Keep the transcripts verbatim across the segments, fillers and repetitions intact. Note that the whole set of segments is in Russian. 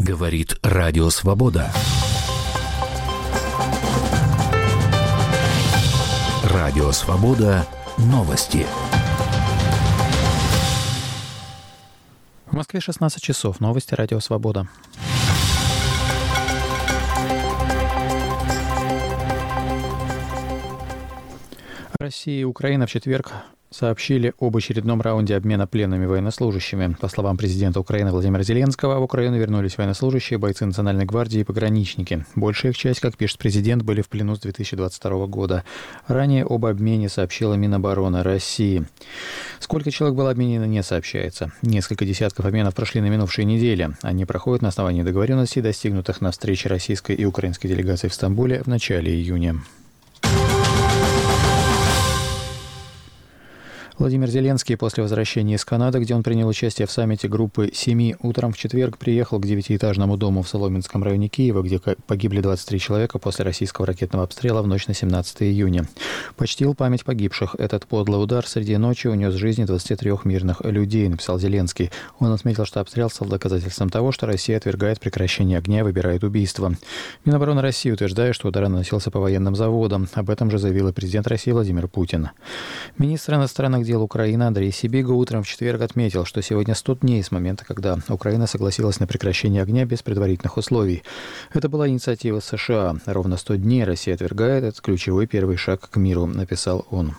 Говорит Радио Свобода. Радио Свобода. Новости. В Москве шестнадцать часов. Новости Радио Свобода. Россия и Украина в четверг сообщили об очередном раунде обмена пленными военнослужащими. По словам президента Украины Владимира Зеленского, в Украину вернулись военнослужащие, бойцы Национальной гвардии и пограничники. Большая их часть, как пишет президент, были в плену с две тысячи двадцать второго года. Ранее об обмене сообщила Минобороны России. Сколько человек было обменено, не сообщается. Несколько десятков обменов прошли на минувшей неделе. Они проходят на основании договоренностей, достигнутых на встрече российской и украинской делегаций в Стамбуле в начале июня. Владимир Зеленский после возвращения из Канады, где он принял участие в саммите группы семи, утром в четверг приехал к девятиэтажному дому в Соломенском районе Киева, где погибли двадцать три человека после российского ракетного обстрела в ночь на семнадцатое июня. Почтил память погибших. Этот подлый удар среди ночи унес жизни двадцати трёх мирных людей, написал Зеленский. Он отметил, что обстрел стал доказательством того, что Россия отвергает прекращение огня и выбирает убийство. Минобороны России утверждает, что удар наносился по военным заводам. Об этом же заявил и президент России Владимир Путин. Министр иностранных дел Украины Андрей Сибига утром в четверг отметил, что сегодня сто дней с момента, когда Украина согласилась на прекращение огня без предварительных условий. Это была инициатива США. Ровно сто дней Россия отвергает этот ключевой первый шаг к миру, написал он.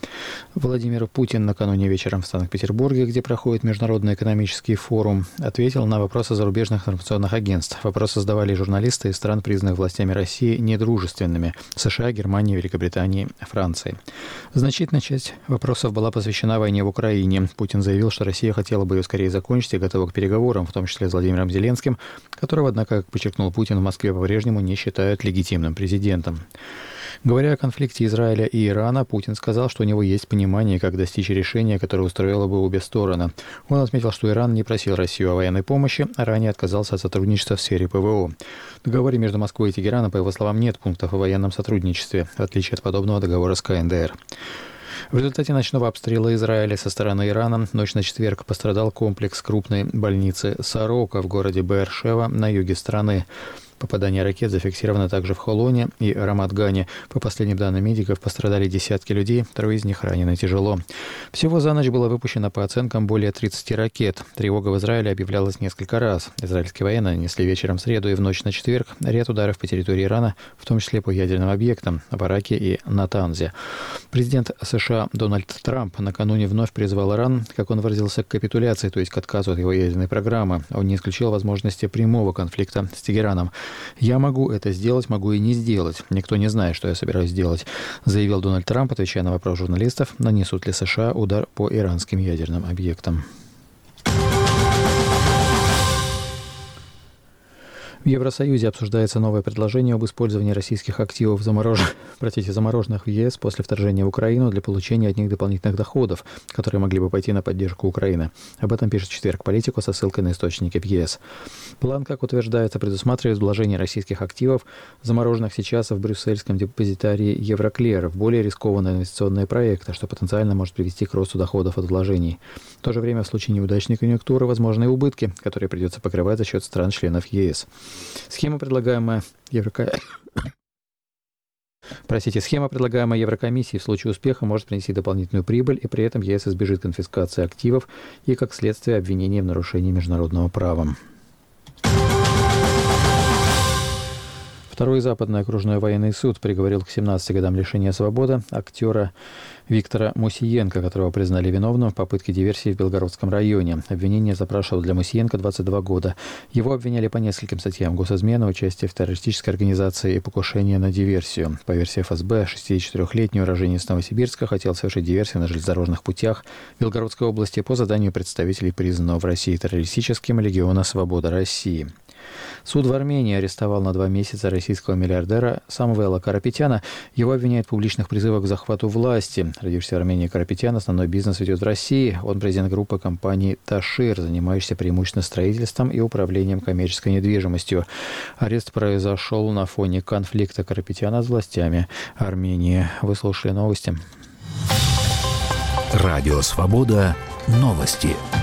Владимир Путин накануне вечером в Санкт-Петербурге, где проходит Международный экономический форум, ответил на вопросы зарубежных информационных агентств. Вопросы задавали журналисты из стран, признанных властями России недружественными – США, Германии, Великобритании, Франции. Значительная часть вопросов была посвящена войне в Украине. Путин заявил, что Россия хотела бы ее скорее закончить и готова к переговорам, в том числе с Владимиром Зеленским, которого, однако, как подчеркнул Путин, в Москве по-прежнему не считают легитимным президентом. Говоря о конфликте Израиля и Ирана, Путин сказал, что у него есть понимание, как достичь решения, которое устроило бы обе стороны. Он отметил, что Иран не просил Россию о военной помощи, а ранее отказался от сотрудничества в сфере ПВО. В договоре между Москвой и Тегераном, по его словам, нет пунктов о военном сотрудничестве, в отличие от подобного договора с КНДР. В результате ночного обстрела Израиля со стороны Ирана ночь на четверг пострадал комплекс крупной больницы «Сорока» в городе Беэр-Шева на юге страны. Попадание ракет зафиксировано также в Холоне и Рамат-Гане. По последним данным медиков, пострадали десятки людей, трое из них ранены тяжело. Всего за ночь было выпущено по оценкам более тридцати ракет. Тревога в Израиле объявлялась несколько раз. Израильские военные нанесли вечером в среду и в ночь на четверг ряд ударов по территории Ирана, в том числе по ядерным объектам в Араке и Натанзе. Президент США Дональд Трамп накануне вновь призвал Иран, как он выразился, к капитуляции, то есть к отказу от его ядерной программы. Он не исключил возможности прямого конфликта с Тегераном. «Я могу это сделать, могу и не сделать. Никто не знает, что я собираюсь делать», заявил Дональд Трамп, отвечая на вопрос журналистов, нанесут ли США удар по иранским ядерным объектам. В Евросоюзе обсуждается новое предложение об использовании российских активов заморож... Простите, замороженных в ЕС после вторжения в Украину для получения от них дополнительных доходов, которые могли бы пойти на поддержку Украины. Об этом пишет в четверг «Политику» со ссылкой на источники в ЕС. План, как утверждается, предусматривает вложение российских активов, замороженных сейчас в брюссельском депозитарии Евроклер, в более рискованные инвестиционные проекты, что потенциально может привести к росту доходов от вложений. В то же время в случае неудачной конъюнктуры возможны убытки, которые придется покрывать за счет стран-членов ЕС. Схема, предлагаемая Евроко... Простите, схема, предлагаемая Еврокомиссией, в случае успеха может принести дополнительную прибыль, и при этом ЕС избежит конфискации активов и, как следствие, обвинений в нарушении международного права. Второй Западный окружной военный суд приговорил к семнадцати годам лишения свободы актера Виктора Мусиенко, которого признали виновным в попытке диверсии в Белгородском районе. Обвинение запрашивало для Мусиенко двадцать два года. Его обвиняли по нескольким статьям: госизмена, участие в террористической организации и покушение на диверсию. По версии эф эс бэ, шестидесятичетырёхлетний уроженец Новосибирска хотел совершить диверсию на железнодорожных путях Белгородской области по заданию представителей признанного в России террористическим Легиона Свобода России. Суд в Армении арестовал на два месяца российского миллиардера Самвела Карапетяна. Его обвиняют в публичных призывах к захвату власти. Родившийся в Армении Карапетян основной бизнес ведет в России. Он президент группы компании «Ташир», занимающейся преимущественно строительством и управлением коммерческой недвижимостью. Арест произошел на фоне конфликта Карапетяна с властями Армении. Вы слушали новости. Радио «Свобода». Новости.